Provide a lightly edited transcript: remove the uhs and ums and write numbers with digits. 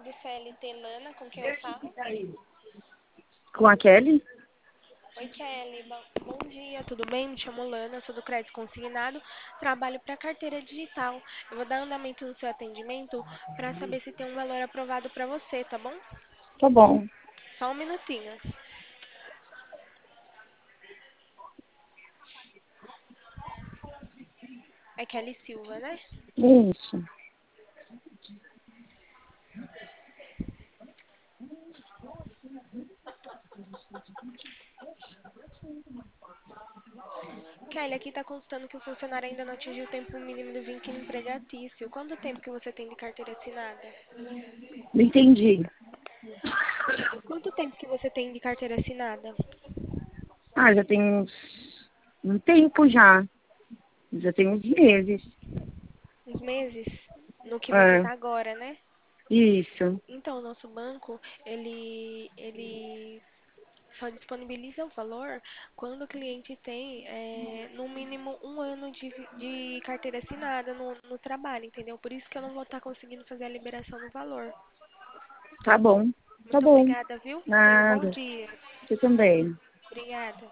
do CLT Lana, com quem eu falo? Com a Kelly? Oi, Kelly. Bom dia, tudo bem? Me chamo Lana, sou do Crédito Consignado, trabalho para carteira digital. Eu vou dar andamento no seu atendimento para saber se tem um valor aprovado para você, tá bom? Tá bom. Só um minutinho. É Kelly Silva, né? Isso. Kelly, aqui tá constando que o funcionário ainda não atingiu o tempo mínimo do vínculo empregatício. Quanto tempo que você tem de carteira assinada? Não entendi. Quanto tempo que você tem de carteira assinada? Ah, já tem um tempo já. Já tem uns meses. Uns meses? No que você É, tá agora, né? isso. Então, o nosso banco, ele só disponibiliza o valor quando o cliente tem, no mínimo, um ano de carteira assinada no trabalho, entendeu? Por isso que eu não vou estar conseguindo fazer a liberação do valor. Tá bom. Tá Muito bom. obrigada, viu? Tenha um bom Nada. dia. Você também. Obrigada.